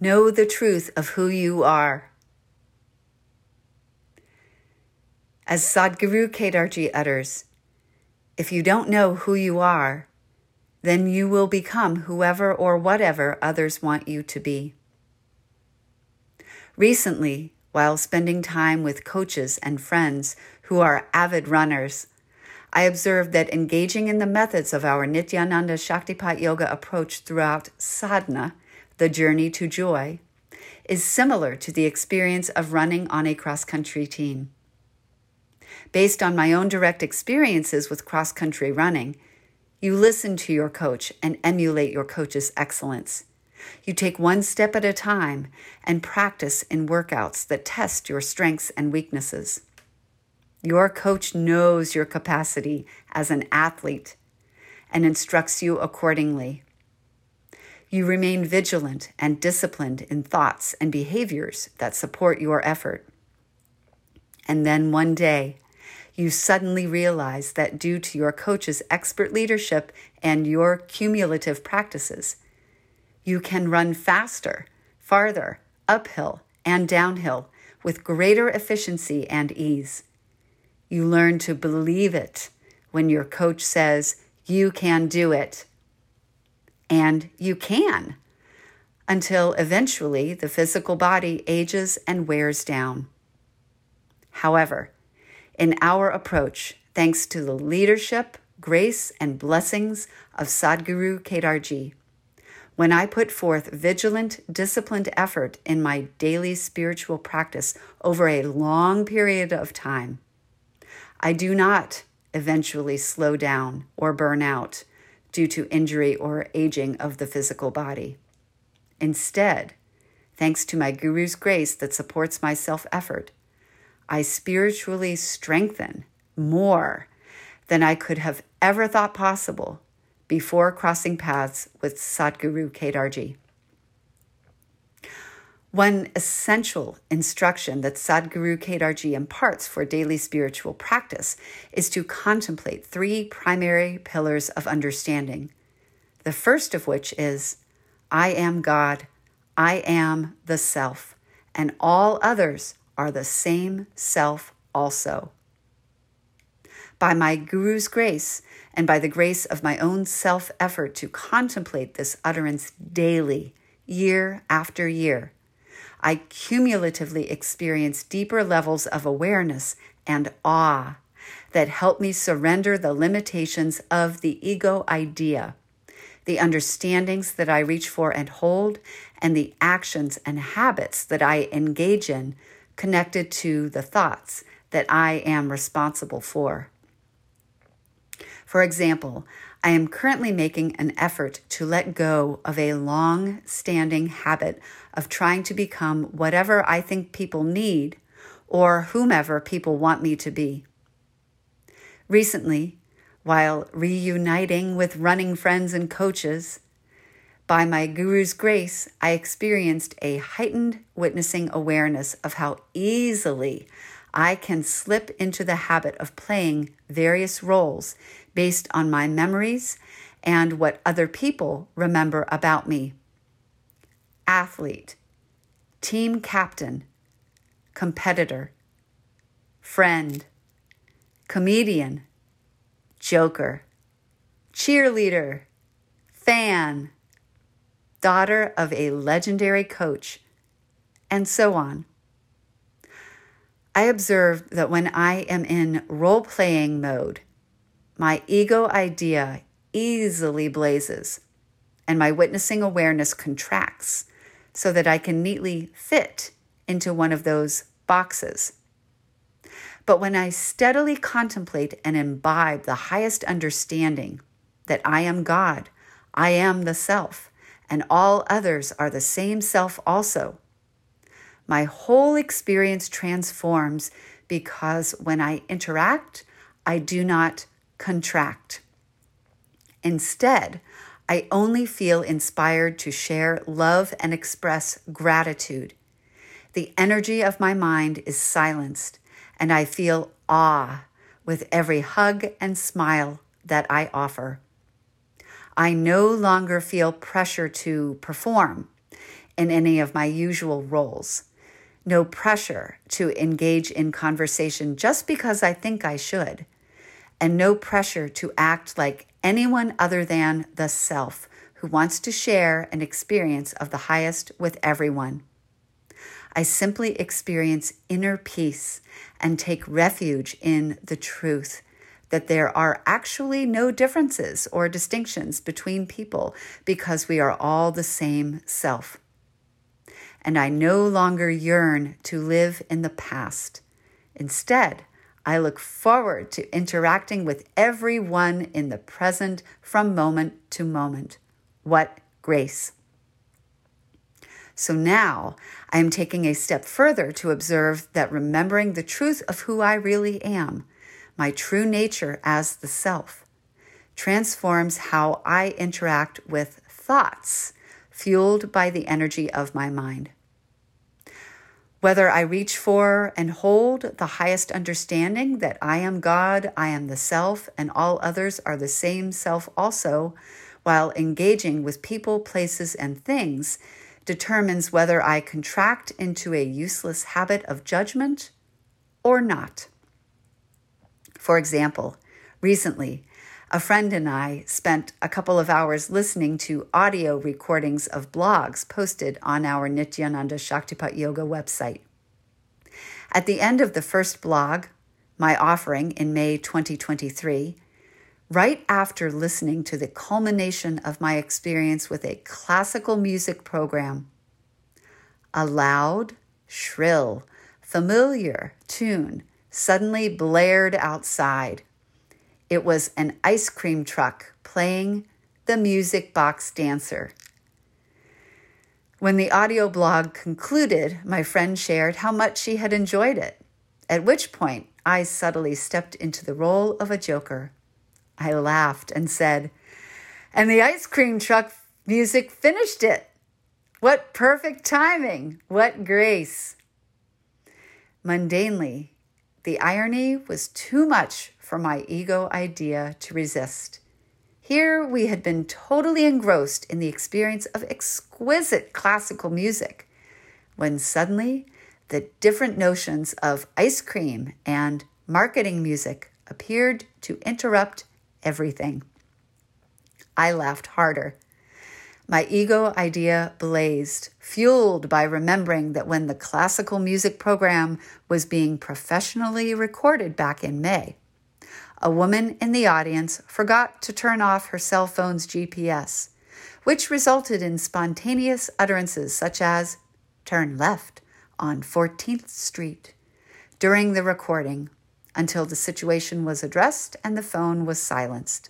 Know the truth of who you are. As Sadhguru Kedarji utters, if you don't know who you are, then you will become whoever or whatever others want you to be. Recently, while spending time with coaches and friends who are avid runners, I observed that engaging in the methods of our Nityananda Shaktipat Yoga approach throughout sadhana, the journey to joy, is similar to the experience of running on a cross-country team. Based on my own direct experiences with cross-country running, you listen to your coach and emulate your coach's excellence. You take one step at a time and practice in workouts that test your strengths and weaknesses. Your coach knows your capacity as an athlete and instructs you accordingly. You remain vigilant and disciplined in thoughts and behaviors that support your effort. And then one day, you suddenly realize that due to your coach's expert leadership and your cumulative practices, you can run faster, farther, uphill, and downhill with greater efficiency and ease. You learn to believe it when your coach says, you can do it. And you can, until eventually the physical body ages and wears down. However, in our approach, thanks to the leadership, grace, and blessings of Sadhguru Kedarji, when I put forth vigilant, disciplined effort in my daily spiritual practice over a long period of time, I do not eventually slow down or burn out due to injury or aging of the physical body. Instead, thanks to my Guru's grace that supports my self-effort, I spiritually strengthen more than I could have ever thought possible before crossing paths with Sadhguru Kedarji. One essential instruction that Sadhguru Kedarji imparts for daily spiritual practice is to contemplate three primary pillars of understanding. The first of which is, I am God, I am the self, and all others are the same self also. By my Guru's grace, and by the grace of my own self-effort to contemplate this utterance daily, year after year, I cumulatively experience deeper levels of awareness and awe that help me surrender the limitations of the ego idea, the understandings that I reach for and hold, and the actions and habits that I engage in connected to the thoughts that I am responsible for. For example, I am currently making an effort to let go of a long-standing habit of trying to become whatever I think people need or whomever people want me to be. Recently, while reuniting with running friends and coaches, by my Guru's grace, I experienced a heightened witnessing awareness of how easily I can slip into the habit of playing various roles based on my memories and what other people remember about me. Athlete, team captain, competitor, friend, comedian, joker, cheerleader, fan, daughter of a legendary coach, and so on. I observed that when I am in role-playing mode, my ego idea easily blazes, and my witnessing awareness contracts so that I can neatly fit into one of those boxes. But when I steadily contemplate and imbibe the highest understanding that I am God, I am the self, and all others are the same self also, my whole experience transforms because when I interact, I do not contract. Instead, I only feel inspired to share love and express gratitude. The energy of my mind is silenced, and I feel awe with every hug and smile that I offer. I no longer feel pressure to perform. in any of my usual roles. No pressure to engage in conversation just because I think I should. And no pressure to act like anyone other than the self who wants to share an experience of the highest with everyone. I simply experience inner peace and take refuge in the truth that there are actually no differences or distinctions between people because we are all the same self. And I no longer yearn to live in the past. Instead, I look forward to interacting with everyone in the present from moment to moment. What grace! So now I am taking a step further to observe that remembering the truth of who I really am, my true nature as the self, transforms how I interact with thoughts fueled by the energy of my mind. Whether I reach for and hold the highest understanding that I am God, I am the self, and all others are the same self also, while engaging with people, places, and things, determines whether I contract into a useless habit of judgment or not. For example, recently, a friend and I spent a couple of hours listening to audio recordings of blogs posted on our Nityananda Shaktipat Yoga website. At the end of the first blog, my offering in May 2023, right after listening to the culmination of my experience with a classical music program, a loud, shrill, familiar tune suddenly blared outside. It was an ice cream truck playing the Music Box Dancer. When the audio blog concluded, my friend shared how much she had enjoyed it, at which point I subtly stepped into the role of a joker. I laughed and said, "And the ice cream truck music finished it. What perfect timing! What grace!" Mundanely, the irony was too much for my ego idea to resist. Here we had been totally engrossed in the experience of exquisite classical music, when suddenly the different notions of ice cream and marketing music appeared to interrupt everything. I laughed harder. My ego idea blazed, fueled by remembering that when the classical music program was being professionally recorded back in May, a woman in the audience forgot to turn off her cell phone's GPS, which resulted in spontaneous utterances such as, "Turn left on 14th Street," during the recording, until the situation was addressed and the phone was silenced.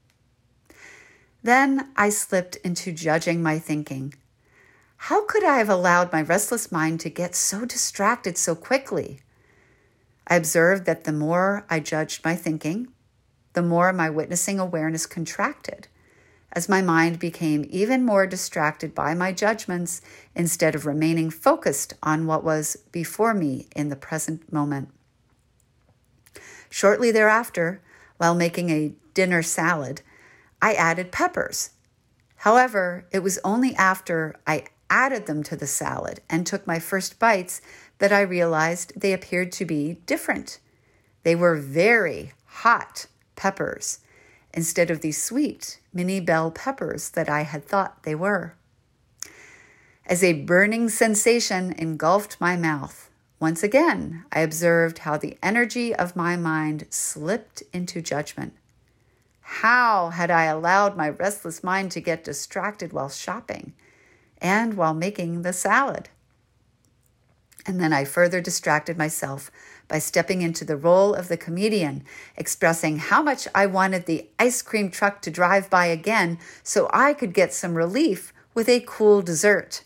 Then I slipped into judging my thinking. How could I have allowed my restless mind to get so distracted so quickly? I observed that the more I judged my thinking, the more my witnessing awareness contracted, as my mind became even more distracted by my judgments instead of remaining focused on what was before me in the present moment. Shortly thereafter, while making a dinner salad, I added peppers. However, it was only after I added them to the salad and took my first bites that I realized they appeared to be different. They were very hot peppers instead of the sweet mini bell peppers that I had thought they were. As a burning sensation engulfed my mouth, once again I observed how the energy of my mind slipped into judgment. How had I allowed my restless mind to get distracted while shopping and while making the salad? And then I further distracted myself by stepping into the role of the comedian, expressing how much I wanted the ice cream truck to drive by again so I could get some relief with a cool dessert.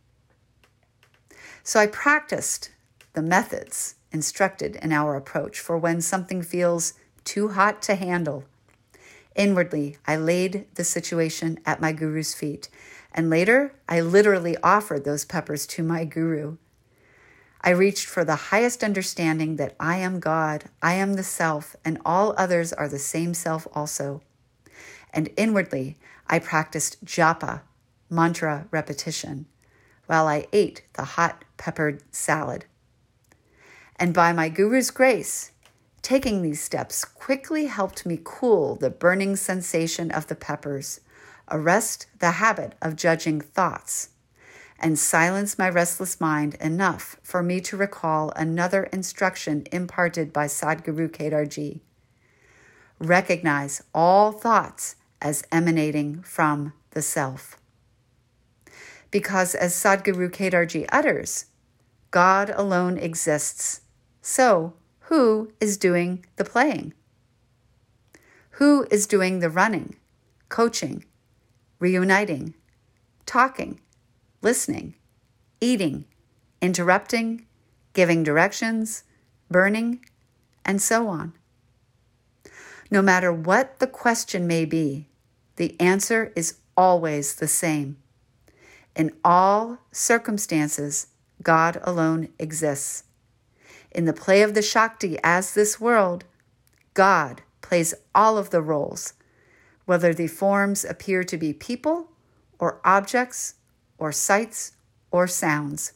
So I practiced the methods instructed in our approach for when something feels too hot to handle. Inwardly, I laid the situation at my guru's feet, and later I literally offered those peppers to my guru. I reached for the highest understanding that I am God, I am the self, and all others are the same self also. And inwardly, I practiced japa, mantra repetition, while I ate the hot peppered salad. And by my Guru's grace, taking these steps quickly helped me cool the burning sensation of the peppers, arrest the habit of judging thoughts, and silence my restless mind enough for me to recall another instruction imparted by Sadhguru Kedarji. Recognize all thoughts as emanating from the self. Because as Sadhguru Kedarji utters, God alone exists. So, who is doing the playing? Who is doing the running, coaching, reuniting, talking, listening, eating, interrupting, giving directions, burning, and so on? No matter what the question may be, the answer is always the same. In all circumstances, God alone exists. In the play of the Shakti as this world, God plays all of the roles, whether the forms appear to be people or objects or sights or sounds.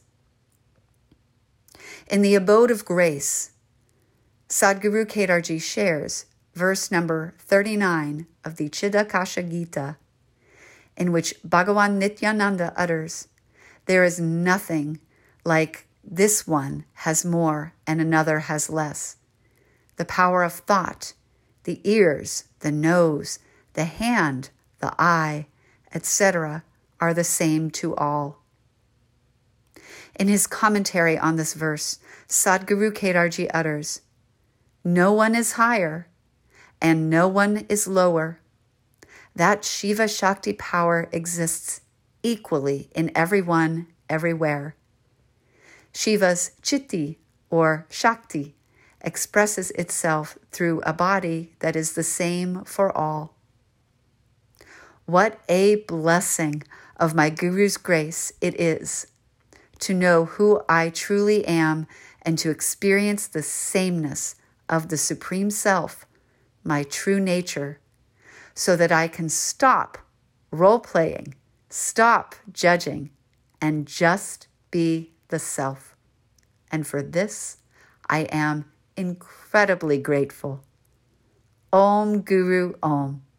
In the abode of grace, Sadhguru Kedarji shares verse number 39 of the Chidakasha Gita, in which Bhagavan Nityananda utters, "There is nothing like this one has more and another has less. The power of thought, the ears, the nose, the hand, the eye, etc., are the same to all." In his commentary on this verse, Sadhguru Kedarji utters, "No one is higher and no one is lower. That Shiva Shakti power exists equally in everyone, everywhere. Shiva's Chitti, or Shakti, expresses itself through a body that is the same for all." What a blessing of my Guru's grace it is to know who I truly am and to experience the sameness of the Supreme Self, my true nature, so that I can stop role-playing, stop judging, and just be the self. And for this, I am incredibly grateful. Om Guru Om.